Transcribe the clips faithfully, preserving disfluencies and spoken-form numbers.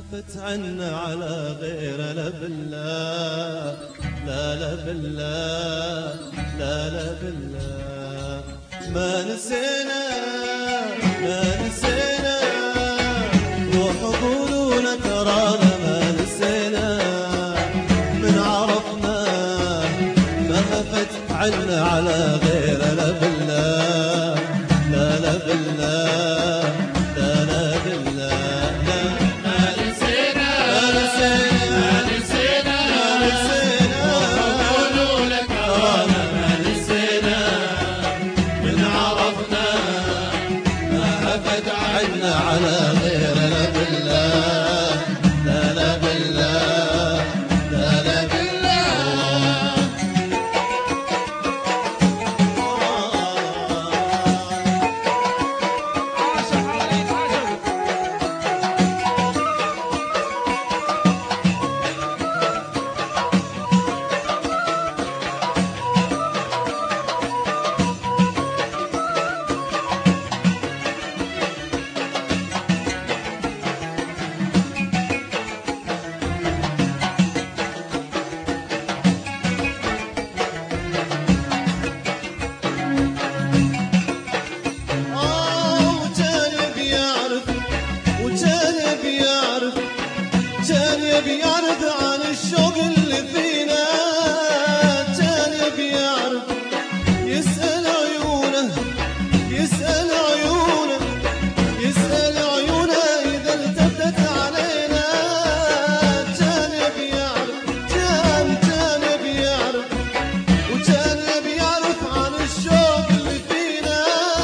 خفت عنا على غير لا بالله لا لا بالله لا لا بالله ما نسينا ما نسينا روح قولوا ترانا ما نسينا من عرفنا ما خفت عنا على غير لا بالله لا لا بالله لا لا بالله على غير لا بالله لا لا بالله لا لا بالله بيعرف عن الشوق اللي فينا تاني بيعرف يسأل عيونه يسأل عيونه يسأل عيونه إذا التفتت علينا تاني بيعرف تاني تاني بيعرف وتاني بيعرف عن الشوق اللي فينا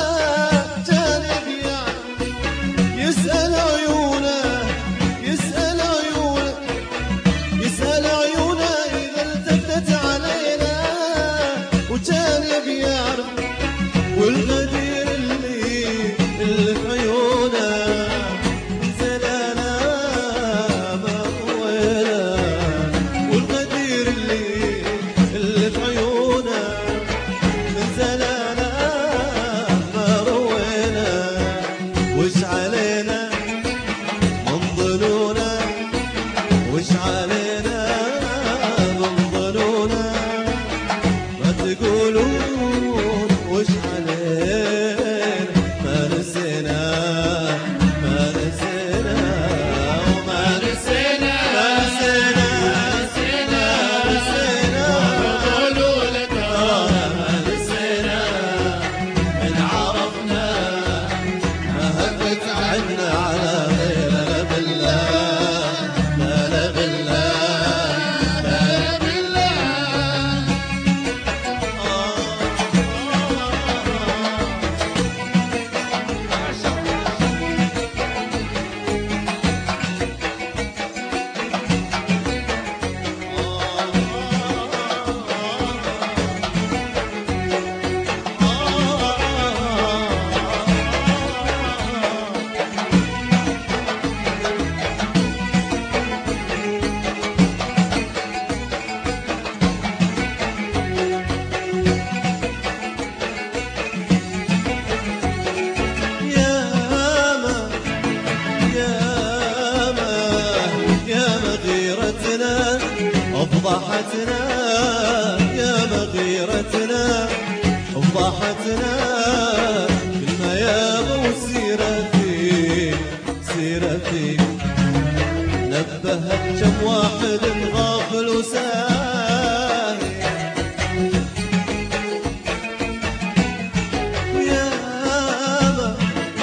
تاني بيعرف يسأل عيونه يسأل عيونه يسأل عيونه إذا التفتت علينا وتاني بيعرف والغدير اللي اللي في عيونه زلانا ما طوينا والغدير اللي اللي في عيونه من زلانا ما روينا وش علينا من ظنونا وش علينا من ظنونا ما تقولون وش علينا ما نسينا ما نسينا وما نسينا ما نسينا نسينا نسينا وقولوا لك ما نسينا من عرفنا ما هفت عنا على غير لا بالله لا لا بالله لا لا بالله فضحتنا يا مغيرتنا فضحتنا كل ما يابوا سيرتي سيرتي نبهت كم واحد غافل وساهي ياما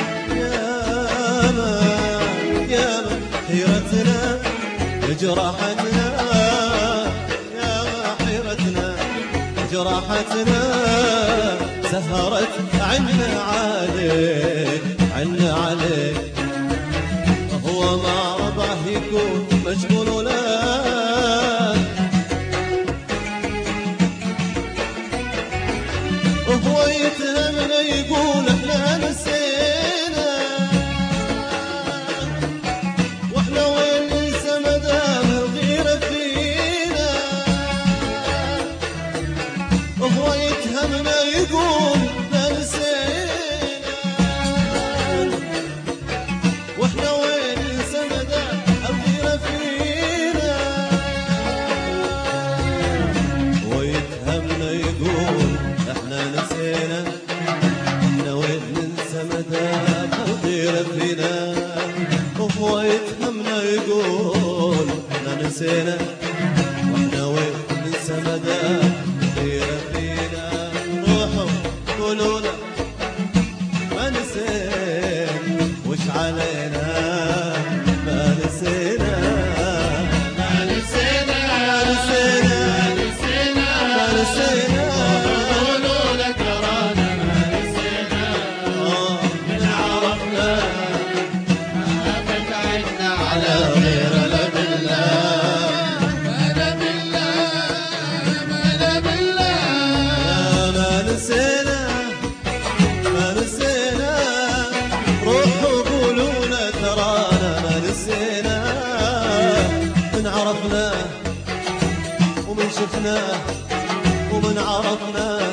ياما ياما حيرتنا جرحتنا جراحتنا سهرت عنا عليك عنا عليك هو ما رضاه يكون مشغول ولا وهو يتهمنا يقول احنا نسينا واحنا وين ننسى مدام الغيرة فينا وهو يتهمنا يقول لا نسينا نسينا وهو يفهمنا يقول احنا نسينا واحنا وين ننسى مدى غيره فينا روحوا قولوا له ما نسينا وش علينا ما نسينا ما نسينا ما نسينا ما نسينا ما نسينا قولوا لك ترانا ما نسينا آه من عرفنا ما فتعنا على غير لا بالله ما لا بالله ما لا بالله لا ما نسينا ما نسينا روحوا قولوا له ترانا ما نسينا من عرفناه ومن شفناه ومن عرفناه